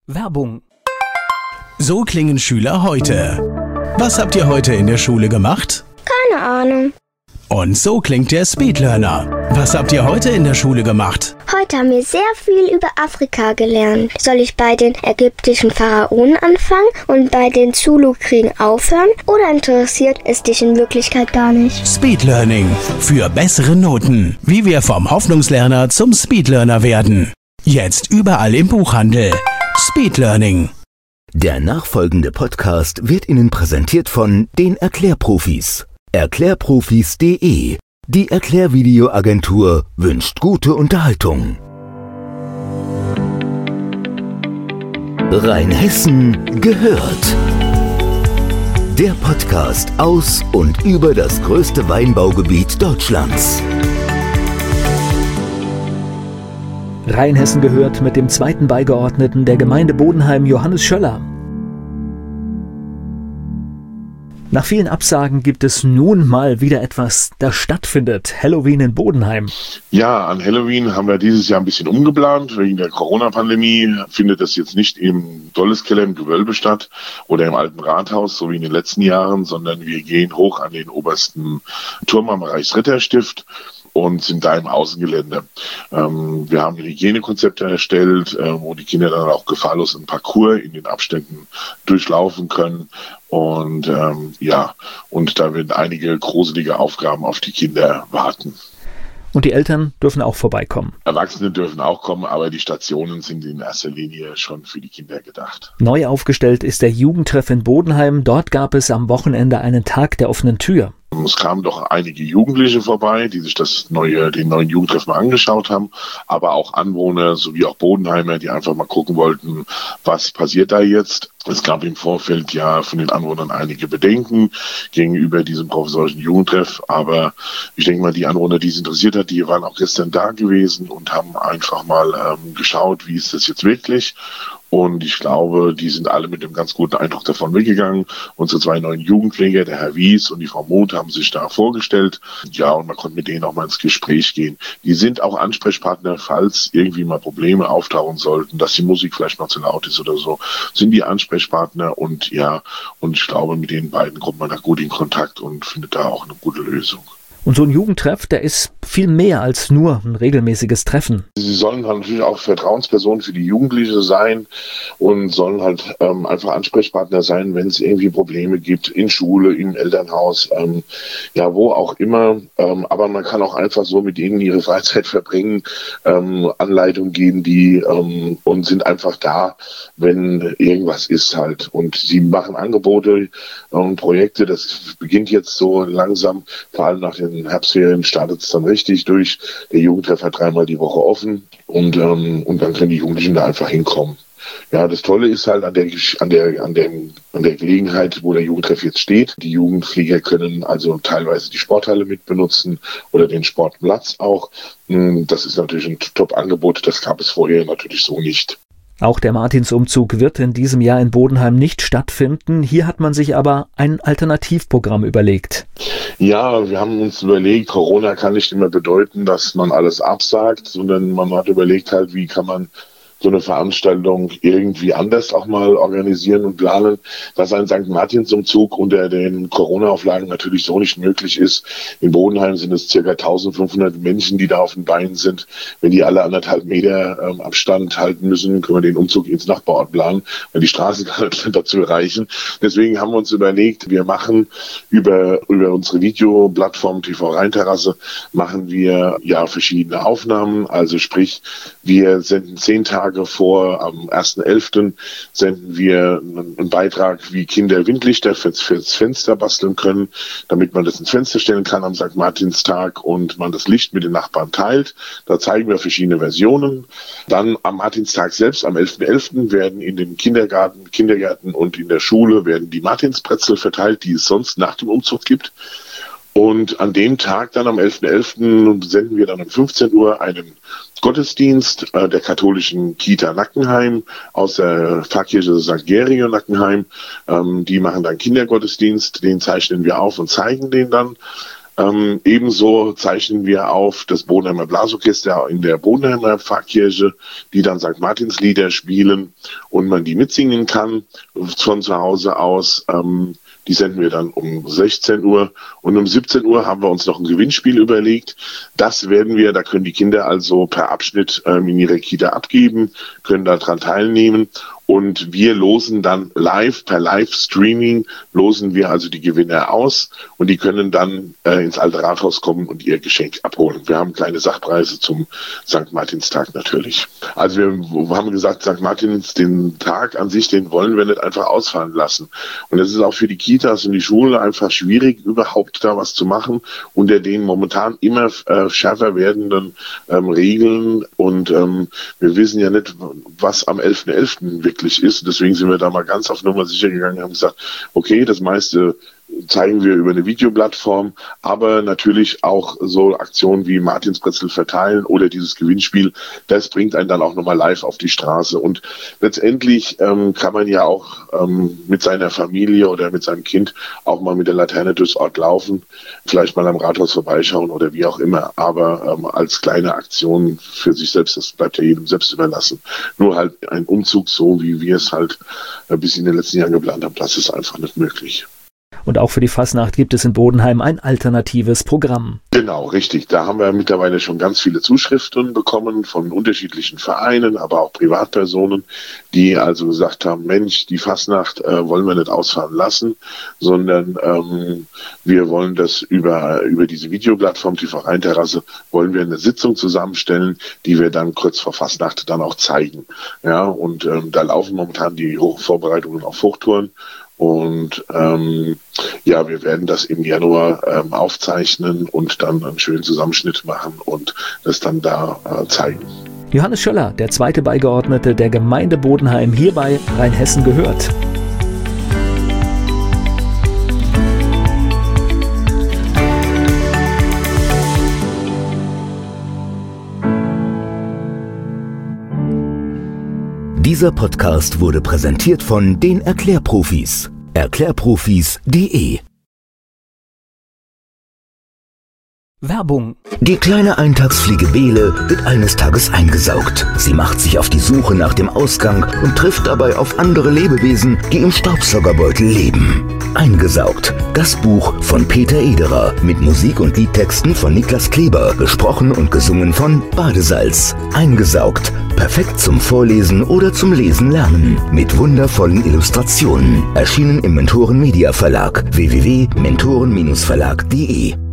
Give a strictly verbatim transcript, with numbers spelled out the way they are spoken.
Werbung. So klingen Schüler heute. Was habt ihr heute in der Schule gemacht? Keine Ahnung. Und so klingt der Speedlearner. Was habt ihr heute in der Schule gemacht? Heute haben wir sehr viel über Afrika gelernt. Soll ich bei den ägyptischen Pharaonen anfangen und bei den Zulu-Kriegen aufhören? Oder interessiert es dich in Wirklichkeit gar nicht? Speedlearning. Für bessere Noten. Wie wir vom Hoffnungslerner zum Speedlearner werden. Jetzt überall im Buchhandel. Speedlearning. Der nachfolgende Podcast wird Ihnen präsentiert von den Erklärprofis. Erklärprofis punkt de. Die Erklärvideoagentur wünscht gute Unterhaltung. Rheinhessen gehört. Der Podcast aus und über das größte Weinbaugebiet Deutschlands. Rheinhessen gehört mit dem zweiten Beigeordneten der Gemeinde Bodenheim, Johannes Schöller. Nach vielen Absagen gibt es nun mal wieder etwas, das stattfindet. Halloween in Bodenheim. Ja, an Halloween haben wir dieses Jahr ein bisschen umgeplant. Wegen der Corona-Pandemie findet das jetzt nicht im Dolleskeller im Gewölbe statt oder im alten Rathaus, so wie in den letzten Jahren, sondern wir gehen hoch an den obersten Turm am Reichsritterstift und sind da im Außengelände. Ähm, wir haben Hygienekonzepte erstellt, äh, wo die Kinder dann auch gefahrlos einen Parcours in den Abständen durchlaufen können. Und ähm, ja, und da werden einige gruselige Aufgaben auf die Kinder warten. Und die Eltern dürfen auch vorbeikommen. Erwachsene dürfen auch kommen, aber die Stationen sind in erster Linie schon für die Kinder gedacht. Neu aufgestellt ist der Jugendtreff in Bodenheim. Dort gab es am Wochenende einen Tag der offenen Tür. Es kamen doch einige Jugendliche vorbei, die sich das neue, den neuen Jugendtreff mal angeschaut haben, aber auch Anwohner sowie auch Bodenheimer, die einfach mal gucken wollten, was passiert da jetzt. Es gab im Vorfeld ja von den Anwohnern einige Bedenken gegenüber diesem provisorischen Jugendtreff, aber ich denke mal, die Anwohner, die es interessiert hat, die waren auch gestern da gewesen und haben einfach mal ähm, geschaut, wie ist das jetzt wirklich. Und ich glaube, die sind alle mit einem ganz guten Eindruck davon weggegangen. Unsere zwei neuen Jugendpfleger, der Herr Wies und die Frau Muth, haben sich da vorgestellt. Ja, und man konnte mit denen auch mal ins Gespräch gehen. Die sind auch Ansprechpartner, falls irgendwie mal Probleme auftauchen sollten, dass die Musik vielleicht mal zu laut ist oder so, sind die Ansprechpartner. Und ja, und ich glaube, mit den beiden kommt man da gut in Kontakt und findet da auch eine gute Lösung. Und so ein Jugendtreff, der ist viel mehr als nur ein regelmäßiges Treffen. Sie sollen halt natürlich auch Vertrauenspersonen für die Jugendliche sein und sollen halt ähm, einfach Ansprechpartner sein, wenn es irgendwie Probleme gibt, in Schule, im Elternhaus, ähm, ja, wo auch immer. Ähm, aber man kann auch einfach so mit ihnen ihre Freizeit verbringen, ähm, Anleitung geben, die ähm, und sind einfach da, wenn irgendwas ist halt. Und sie machen Angebote und Projekte, das beginnt jetzt so langsam, vor allem nach den in Herbstferien startet es dann richtig durch. Der Jugendtreff hat dreimal die Woche offen und, ähm, und dann können die Jugendlichen da einfach hinkommen. Ja, das Tolle ist halt an der, an der, an dem, an der Gelegenheit, wo der Jugendtreff jetzt steht. Die Jugendpfleger können also teilweise die Sporthalle mitbenutzen oder den Sportplatz auch. Das ist natürlich ein Top-Angebot. Das gab es vorher natürlich so nicht. Auch der Martinsumzug wird in diesem Jahr in Bodenheim nicht stattfinden. Hier hat man sich aber ein Alternativprogramm überlegt. Ja, wir haben uns überlegt, Corona kann nicht immer bedeuten, dass man alles absagt, sondern man hat überlegt halt, wie kann man so eine Veranstaltung irgendwie anders auch mal organisieren und planen, dass ein Sankt Martinsumzug unter den Corona-Auflagen natürlich so nicht möglich ist. In Bodenheim sind es ca. eintausendfünfhundert Menschen, die da auf den Beinen sind. Wenn die alle anderthalb Meter ähm, Abstand halten müssen, können wir den Umzug ins Nachbarort planen, weil die Straßen gar nicht dazu reichen. Deswegen haben wir uns überlegt, wir machen über, über unsere Videoplattform T V Rheinterrasse machen wir ja verschiedene Aufnahmen. Also sprich, wir senden zehn Tage vor, am ersten elften senden wir einen Beitrag, wie Kinder Windlichter fürs, fürs Fenster basteln können, damit man das ins Fenster stellen kann am Sankt Martinstag und man das Licht mit den Nachbarn teilt. Da zeigen wir verschiedene Versionen. Dann am Martinstag selbst, am elften elften werden in den Kindergarten, Kindergärten und in der Schule werden die Martinsbrezel verteilt, die es sonst nach dem Umzug gibt. Und an dem Tag dann am elften elften senden wir dann um fünfzehn Uhr einen Gottesdienst äh, der katholischen Kita Nackenheim aus der Pfarrkirche Sankt George Nackenheim. Ähm, die machen dann Kindergottesdienst, den zeichnen wir auf und zeigen den dann. Ähm, ebenso zeichnen wir auf das Bodenheimer Blasorchester in der Bodenheimer Pfarrkirche, die dann Sankt Martins Lieder spielen und man die mitsingen kann von zu Hause aus. Ähm, Die senden wir dann um sechzehn Uhr und um siebzehn Uhr haben wir uns noch ein Gewinnspiel überlegt. Das werden wir, da können die Kinder also per Abschnitt ähm, in ihre Kita abgeben, können daran teilnehmen und wir losen dann live, per Live-Streaming losen wir also die Gewinner aus und die können dann äh, ins Alte Rathaus kommen und ihr Geschenk abholen. Wir haben kleine Sachpreise zum Sankt Martinstag natürlich. Also wir haben gesagt, Sankt Martins, den Tag an sich, den wollen wir nicht einfach ausfallen lassen. Und das ist auch für die Kitas und die Schule einfach schwierig, überhaupt da was zu machen unter den momentan immer äh, schärfer werdenden ähm, Regeln. Und ähm, wir wissen ja nicht, was am elften elften wirklich ist. Deswegen sind wir da mal ganz auf Nummer sicher gegangen und haben gesagt, okay, das meiste zeigen wir über eine Videoplattform, aber natürlich auch so Aktionen wie Martinsbrezel verteilen oder dieses Gewinnspiel, das bringt einen dann auch nochmal live auf die Straße. Und letztendlich ähm, kann man ja auch ähm, mit seiner Familie oder mit seinem Kind auch mal mit der Laterne durchs Ort laufen, vielleicht mal am Rathaus vorbeischauen oder wie auch immer, aber ähm, als kleine Aktion für sich selbst, das bleibt ja jedem selbst überlassen. Nur halt ein Umzug so, wie wir es halt äh, bis in den letzten Jahren geplant haben, das ist einfach nicht möglich. Und auch für die Fastnacht gibt es in Bodenheim ein alternatives Programm. Genau, richtig. Da haben wir mittlerweile schon ganz viele Zuschriften bekommen von unterschiedlichen Vereinen, aber auch Privatpersonen, die also gesagt haben, Mensch, die Fastnacht äh, wollen wir nicht ausfallen lassen, sondern ähm, wir wollen das über, über diese Videoplattform, die Vereinterrasse, wollen wir eine Sitzung zusammenstellen, die wir dann kurz vor Fastnacht dann auch zeigen. Ja, und ähm, da laufen momentan die Vorbereitungen auf Hochtouren. Und ähm, ja, wir werden das im Januar ähm, aufzeichnen und dann einen schönen Zusammenschnitt machen und das dann da äh, zeigen. Johannes Schöller, der zweite Beigeordnete der Gemeinde Bodenheim, hier bei Rheinhessen gehört. Dieser Podcast wurde präsentiert von den Erklärprofis. Erklärprofis punkt de Werbung. Die kleine Eintagsfliege Bele wird eines Tages eingesaugt. Sie macht sich auf die Suche nach dem Ausgang und trifft dabei auf andere Lebewesen, die im Staubsaugerbeutel leben. Eingesaugt. Das Buch von Peter Ederer mit Musik und Liedtexten von Niklas Kleber, gesprochen und gesungen von Badesalz. Eingesaugt. Perfekt zum Vorlesen oder zum Lesen lernen. Mit wundervollen Illustrationen. Erschienen im Mentoren Media Verlag. w w w punkt mentoren Bindestrich verlag punkt de